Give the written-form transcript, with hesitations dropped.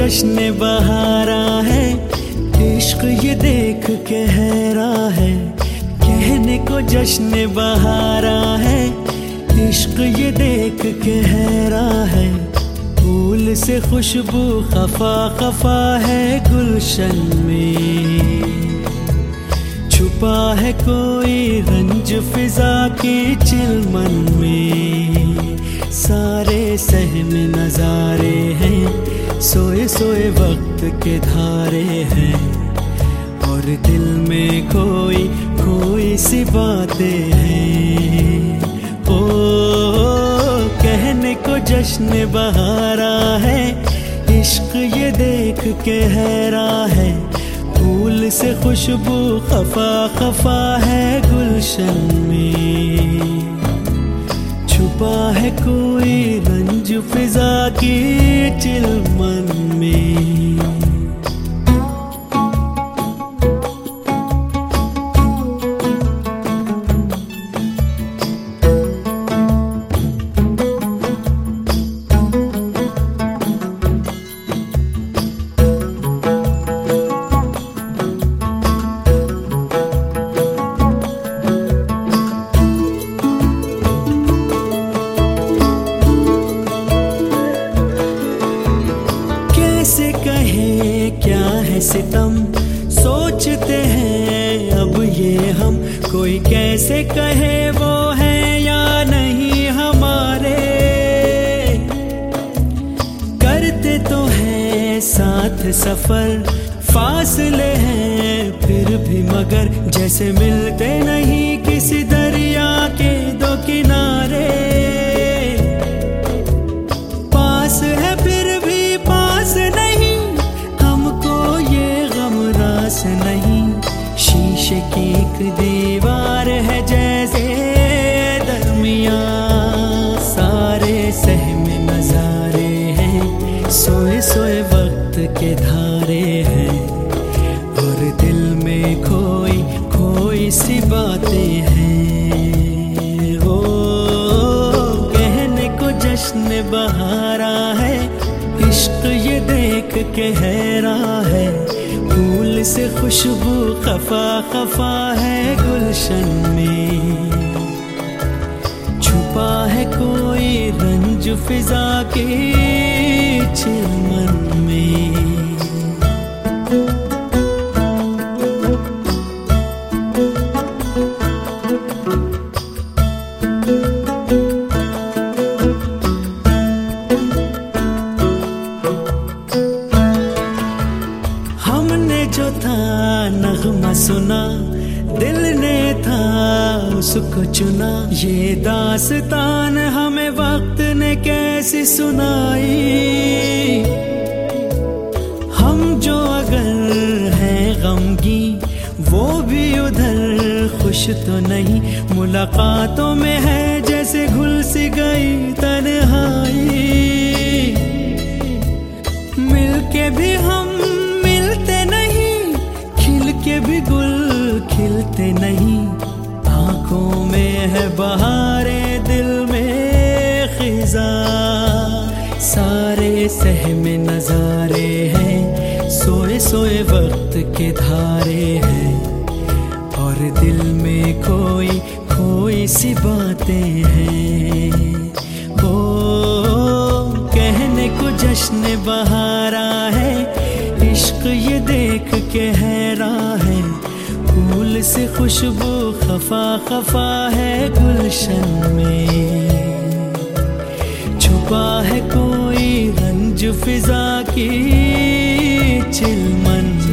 जश्न बहारा है, इश्क ये देख के हैरा है। कहने को जश्न बहारा है, इश्क ये देख के हैरा है। फूल से खुशबू खफा खफा है गुलशन में, छुपा है कोई रंज फिजा की चिलमन में। सारे सहम नजारे हैं, सोए सोए वक्त के धारे हैं, और दिल में कोई कोई सी बातें हैं। ओ कहने को जश्न बहारा है, इश्क ये देख के हैरा है। फूल से खुशबू खफा खफा है गुलशन में, छुपा है कोई रंज फिजा की चिलमन में। कैसे कहे क्या है सितम, सोचते हैं अब ये हम। कोई कैसे कहे वो है या नहीं हमारे, करते तो हैं साथ सफर, फासले हैं फिर भी मगर। जैसे मिलते नहीं किसी दरिया के दो किनारे, पास है फिर भी पास नहीं, हमको ये गम रास नहीं। शीशे की एक दीवार है जैसे दरमियां, सारे सहम नजारे हैं, सोए सोए वक्त के धारे हैं, और दिल में कोई कोई सी बातें हैं। ओ कहने को जश्न बहारा है, इश्क ये देख के हैरा है। फूल से खुशबू खफा खफा है गुलशन में, छुपा है कोई रंज फिजा के चिलमन में। हमने जो था नगमा सुना, दिल ने था उसको चुना। ये दास्तान हमें वक्त ने कैसी सुनाई, हम जो अगर हैं गमगी वो भी उधर खुश तो नहीं। मुलाकातों में है जैसे घुल सी गई तन्हाई, मिलके भी हम के भी गुल खिलते नहीं। आंखों में है बहारे, दिल में खिजा, सारे सहम नजारे हैं, सोए सोए वक्त के धारे हैं, और दिल में कोई कोई सी बातें हैं। ओ कहने को जश्न बहारा है, इश्क ये देख के हैरा है। फूल से खुशबू खफा खफा है गुलशन में, छुपा है कोई रंज फिजा की चिलमन।